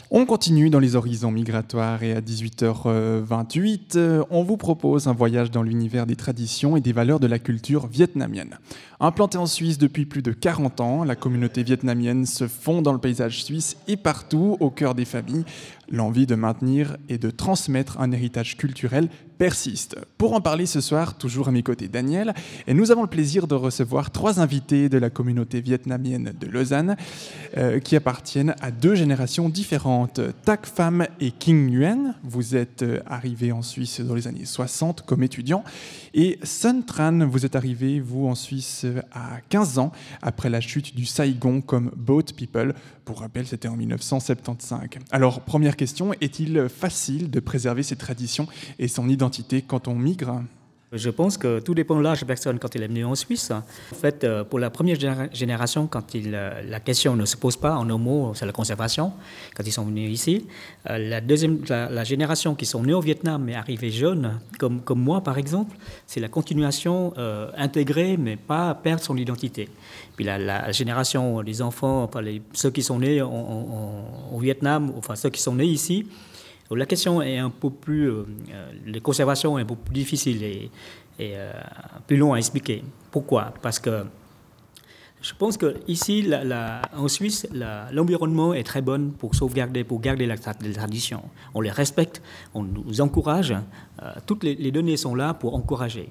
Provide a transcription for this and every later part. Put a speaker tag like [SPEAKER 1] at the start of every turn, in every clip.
[SPEAKER 1] On continue dans les horizons migratoires et à 18h28, on vous propose un voyage dans l'univers des traditions et des valeurs de la culture vietnamienne. Implantée en Suisse depuis plus de 40 ans, la communauté vietnamienne se fond dans le paysage suisse et partout, au cœur des familles. L'envie de maintenir et de transmettre un héritage culturel persiste. Pour en parler ce soir, toujours à mes côtés Daniel, et nous avons le plaisir de recevoir 3 invités de la communauté vietnamienne de Lausanne qui appartiennent à 2 générations différentes. Tak Pham et King Nguyen, vous êtes arrivés en Suisse dans les années 60 comme étudiants, et Sun Tran, vous êtes arrivés, vous, en Suisse à 15 ans, après la chute du Saigon comme Boat People. Pour rappel, c'était en 1975. Alors, première question, est-il facile de préserver ses traditions et son identité quand on migre ?
[SPEAKER 2] Je pense que tout dépend de l'âge de la personne quand il est venu en Suisse. En fait, pour la première génération, quand la question ne se pose pas, en un mot, c'est la conservation, quand ils sont venus ici. La génération qui sont nés au Vietnam mais arrivés jeunes, comme moi par exemple, c'est la continuation intégrée mais pas perdre son identité. Puis la génération des enfants, enfin ceux qui sont nés au Vietnam, enfin ceux qui sont nés ici, la question est un peu plus, la conservation est un peu plus difficile et plus long à expliquer. Pourquoi ? Parce que je pense qu'ici, en Suisse, l'environnement est très bon pour sauvegarder, pour garder les traditions. On les respecte, on nous encourage. Toutes les données sont là pour encourager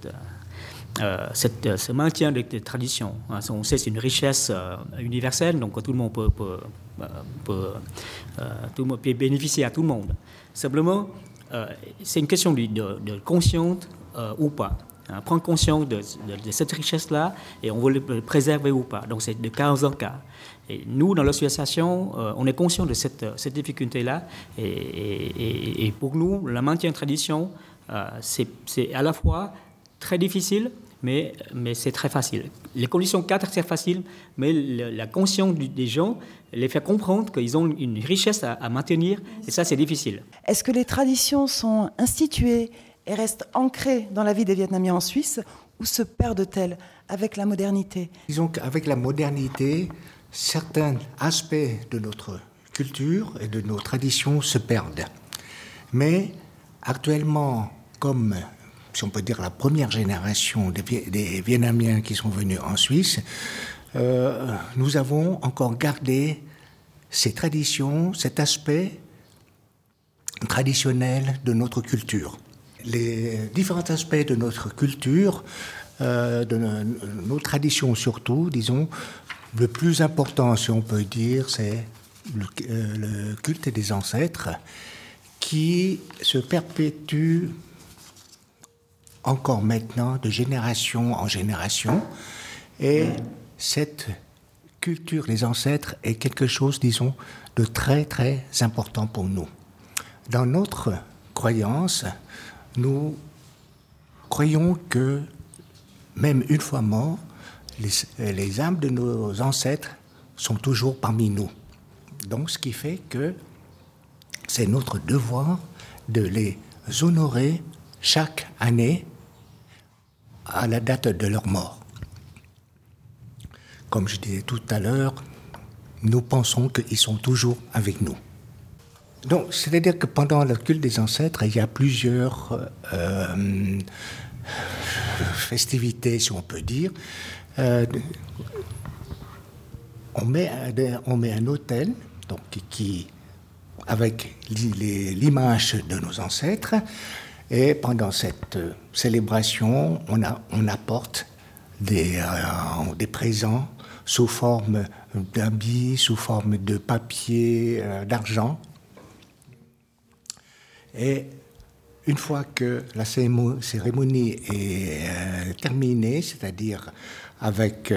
[SPEAKER 2] ce maintien des traditions. On sait que c'est une richesse universelle, donc tout le monde peut bénéficier à tout le monde. Simplement, c'est une question de conscience ou pas. Prendre conscience de cette richesse-là et on veut le préserver ou pas. Donc c'est de cas en cas. Et nous, dans l'association, on est conscient de cette difficulté-là. Et pour nous, le maintien de tradition, c'est à la fois très difficile, mais c'est très facile. Les conditions cadres, c'est facile, mais la conscience des gens les fait comprendre qu'ils ont une richesse à maintenir, et ça, c'est difficile.
[SPEAKER 3] Est-ce que les traditions sont instituées et restent ancrées dans la vie des Vietnamiens en Suisse, ou se perdent-elles avec la modernité ?
[SPEAKER 4] Disons qu'avec la modernité, certains aspects de notre culture et de nos traditions se perdent. Mais actuellement, comme si on peut dire la première génération des Vietnamiens qui sont venus en Suisse, nous avons encore gardé ces traditions, cet aspect traditionnel de notre culture. Les différents aspects de notre culture, de nos traditions surtout, disons, le plus important, si on peut dire, c'est le culte des ancêtres qui se perpétue encore maintenant de génération en génération. Et cette culture des ancêtres est quelque chose, disons, de très, très important pour nous. Dans notre croyance, nous croyons que, même une fois morts, les âmes de nos ancêtres sont toujours parmi nous. Donc, ce qui fait que c'est notre devoir de les honorer chaque année à la date de leur mort. Comme je disais tout à l'heure, nous pensons qu'ils sont toujours avec nous. Donc, c'est-à-dire que pendant le culte des ancêtres, il y a plusieurs festivités, si on peut dire. On met un autel, donc, avec l'image de nos ancêtres, et pendant cette célébration, on apporte des présents sous forme d'habits, sous forme de papier, d'argent. Et une fois que la cérémonie est terminée, c'est-à-dire avec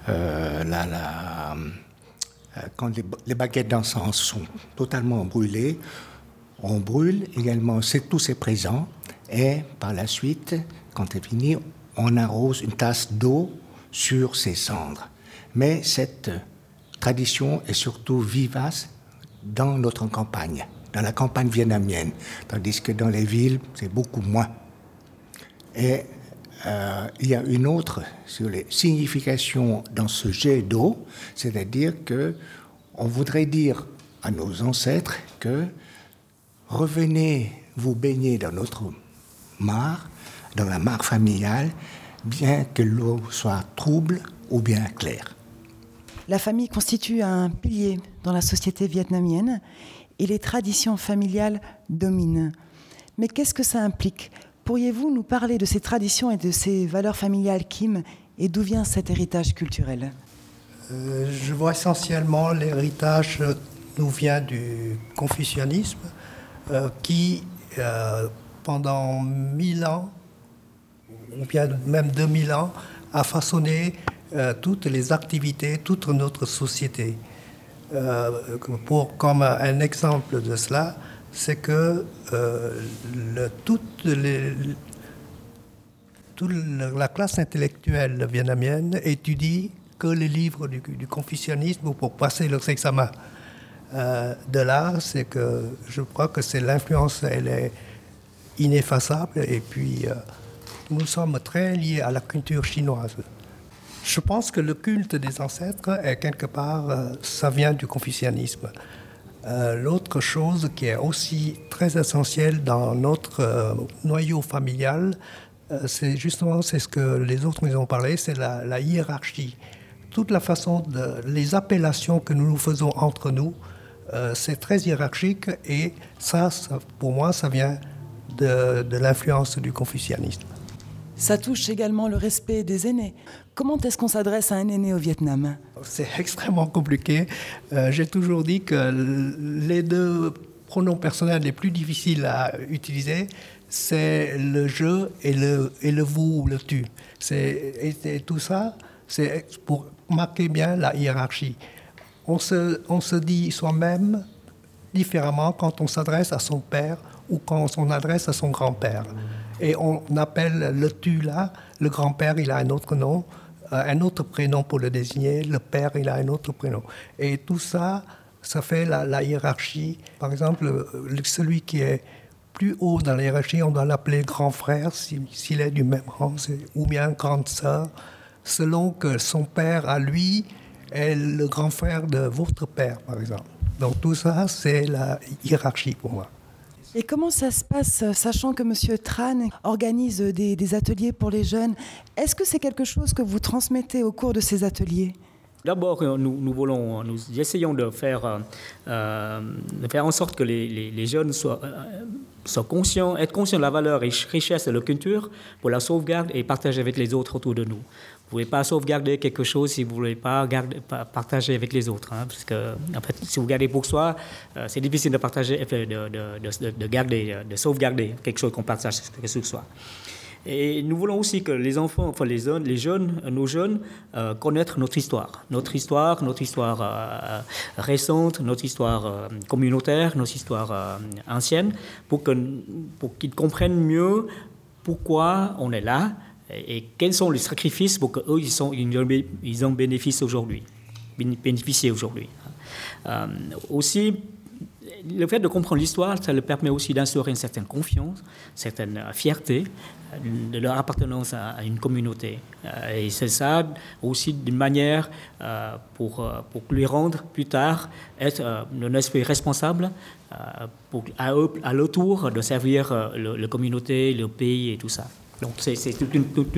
[SPEAKER 4] quand les baguettes d'encens sont totalement brûlées, on brûle également tous ces présents et par la suite, quand c'est fini, on arrose une tasse d'eau sur ces cendres. Mais cette tradition est surtout vivace dans notre campagne, dans la campagne vietnamienne, tandis que dans les villes, c'est beaucoup moins. Et il y a une autre sur les significations dans ce jet d'eau, c'est-à-dire que on voudrait dire à nos ancêtres que revenez vous baigner dans notre mare, dans la mare familiale, bien que l'eau soit trouble ou bien claire.
[SPEAKER 3] La famille constitue un pilier dans la société vietnamienne et les traditions familiales dominent. Mais qu'est-ce que ça implique ? Pourriez-vous nous parler de ces traditions et de ces valeurs familiales, Kim, et d'où vient cet héritage culturel ?
[SPEAKER 5] Je vois essentiellement l'héritage nous vient du confucianisme qui, pendant 1000 ans, ou bien même 2000 ans, a façonné toutes les activités, toute notre société. Comme un exemple de cela, c'est que toute la classe intellectuelle vietnamienne étudie que les livres du confucianisme pour passer leurs examens. De là, c'est que je crois que l'influence, elle est ineffaçable, et puis nous sommes très liés à la culture chinoise. Je pense que le culte des ancêtres est quelque part, ça vient du confucianisme. L'autre chose qui est aussi très essentielle dans notre noyau familial, c'est ce que les autres nous ont parlé, c'est la hiérarchie. Toute la façon les appellations que nous faisons entre nous, c'est très hiérarchique, et ça, pour moi, ça vient de l'influence du confucianisme.
[SPEAKER 3] Ça touche également le respect des aînés. Comment est-ce qu'on s'adresse à un aîné au Vietnam ?
[SPEAKER 5] C'est extrêmement compliqué. J'ai toujours dit que les deux pronoms personnels les plus difficiles à utiliser, c'est le je et le vous ou le tu. Et tout ça, c'est pour marquer bien la hiérarchie. On se dit soi-même différemment quand on s'adresse à son père ou quand on s'adresse à son grand-père. Et on appelle le tu là, le grand-père, il a un autre nom, un autre prénom pour le désigner, le père, il a un autre prénom. Et tout ça, ça fait la hiérarchie. Par exemple, celui qui est plus haut dans la hiérarchie, on doit l'appeler grand frère s'il est du même rang, ou bien grande sœur, selon que son père, à lui, est le grand frère de votre père, par exemple. Donc tout ça, c'est la hiérarchie pour moi.
[SPEAKER 3] Et comment ça se passe, sachant que M. Tran organise des ateliers pour les jeunes ? Est-ce que c'est quelque chose que vous transmettez au cours de ces ateliers ?
[SPEAKER 2] D'abord, nous essayons de faire en sorte que les jeunes soient conscients, être conscients de la valeur et richesse de la culture pour la sauvegarde et partager avec les autres autour de nous. Vous ne pouvez pas sauvegarder quelque chose si vous ne voulez pas partager avec les autres. Parce que, en fait, si vous gardez pour soi, c'est difficile de partager, de sauvegarder quelque chose qu'on partage que ce soit. Et nous voulons aussi que les enfants, enfin nos jeunes, connaissent notre histoire récente, notre histoire communautaire, notre histoire ancienne, pour qu'ils comprennent mieux pourquoi on est là et quels sont les sacrifices pour qu'eux ils en bénéficient aujourd'hui. Aussi, le fait de comprendre l'histoire, ça leur permet aussi d'instaurer une certaine confiance, une certaine fierté de leur appartenance à une communauté. Et c'est ça aussi d'une manière pour lui rendre plus tard être un esprit responsable à leur tour de servir la communauté, le pays et tout ça. Donc c'est toute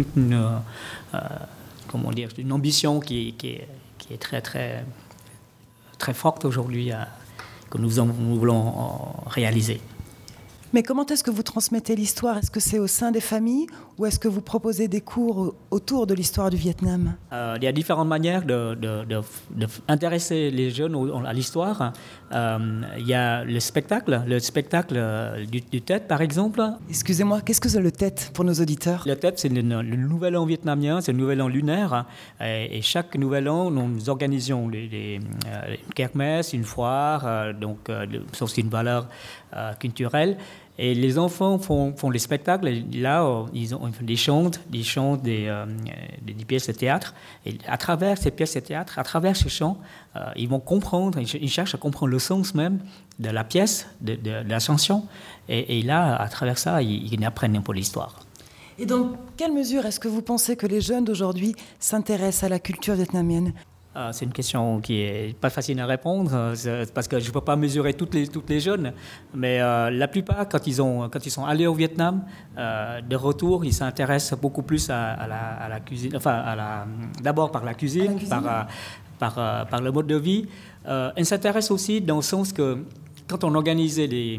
[SPEAKER 2] une ambition qui est très très très forte aujourd'hui que nous voulons réaliser.
[SPEAKER 3] Mais comment est-ce que vous transmettez l'histoire ? Est-ce que c'est au sein des familles ou est-ce que vous proposez des cours autour de l'histoire du Vietnam ?
[SPEAKER 2] Il y a différentes manières d'intéresser les jeunes à l'histoire. Il y a le spectacle du Tet, par exemple.
[SPEAKER 3] Excusez-moi, qu'est-ce que c'est le Tet pour nos auditeurs ?
[SPEAKER 2] Le Tet, c'est le nouvel an vietnamien, c'est le nouvel an lunaire. Et chaque nouvel an, nous organisons une kermesse, une foire, c'est aussi une valeur culturelle. Et les enfants font les spectacles. Et là, ils font des chants, des pièces de théâtre. Et à travers ces pièces de théâtre, à travers ces chants, ils vont comprendre, ils cherchent à comprendre le sens même de la pièce, de la chanson. Et là, à travers ça, ils apprennent un peu l'histoire.
[SPEAKER 3] Et dans quelle mesure est-ce que vous pensez que les jeunes d'aujourd'hui s'intéressent à la culture vietnamienne ?
[SPEAKER 2] C'est une question qui est pas facile à répondre parce que je ne peux pas mesurer toutes les jeunes, mais la plupart, quand ils sont allés au Vietnam, de retour, ils s'intéressent beaucoup plus à la cuisine, d'abord par la cuisine, par le mode de vie. Ils s'intéressent aussi dans le sens que quand on organisait les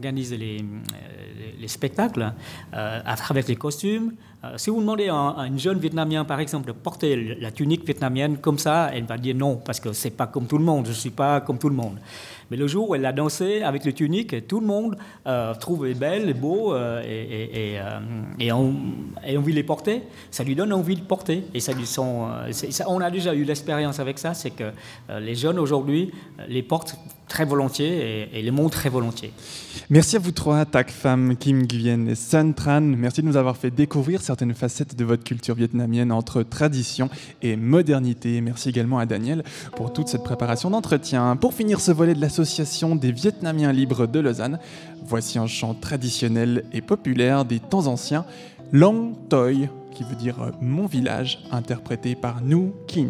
[SPEAKER 2] spectacles avec les costumes, si vous demandez à une jeune Vietnamien, par exemple, de porter la tunique vietnamienne comme ça, elle va dire non, parce que c'est pas comme tout le monde, je ne suis pas comme tout le monde. Mais le jour où elle a dansé avec le tunique, tout le monde trouve belle, beau et envie de les porter. Ça lui donne envie de porter. Et on a déjà eu l'expérience avec ça, c'est que les jeunes aujourd'hui les portent très volontiers et les montrent très volontiers.
[SPEAKER 1] Merci à vous trois, Tak Pham, Kim Nguyen et Son Tran. Merci de nous avoir fait découvrir certaines facettes de votre culture vietnamienne entre tradition et modernité. Merci également à Daniel pour toute cette préparation d'entretien. Pour finir ce volet de l'Association des Vietnamiens libres de Lausanne, voici un chant traditionnel et populaire des temps anciens, Long Toi, qui veut dire mon village, interprété par Nu Kin.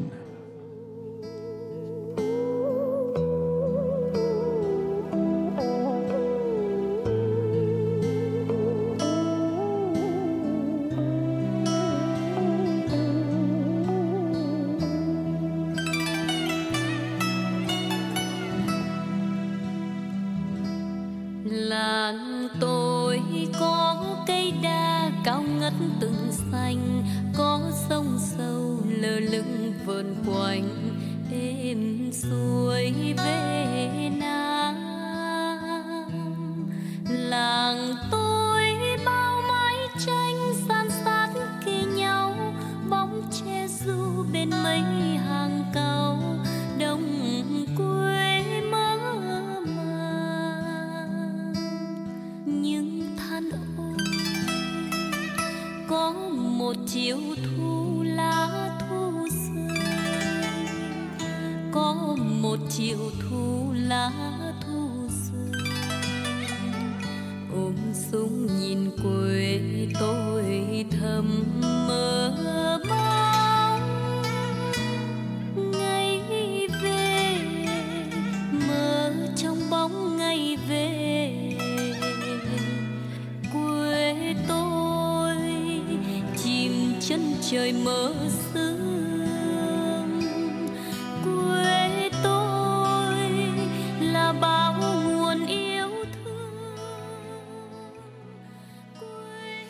[SPEAKER 6] Làng tôi có cây đa cao ngất từng xanh, có sông sâu lơ lửng vờn quanh êm xuôi về Nam. Làng tôi bao mái tranh san sát kề nhau, bóng che du bên mấy hàng cau đồng quê mơ màng. Nhưng than ôi có một chiều thu lá thu rơi, có một chiều thu lá thu rơi, ôm súng nhìn quê tôi thầm mơ mong ngày về, mơ trong bóng ngày về quê tôi chìm chân trời mơ xưa.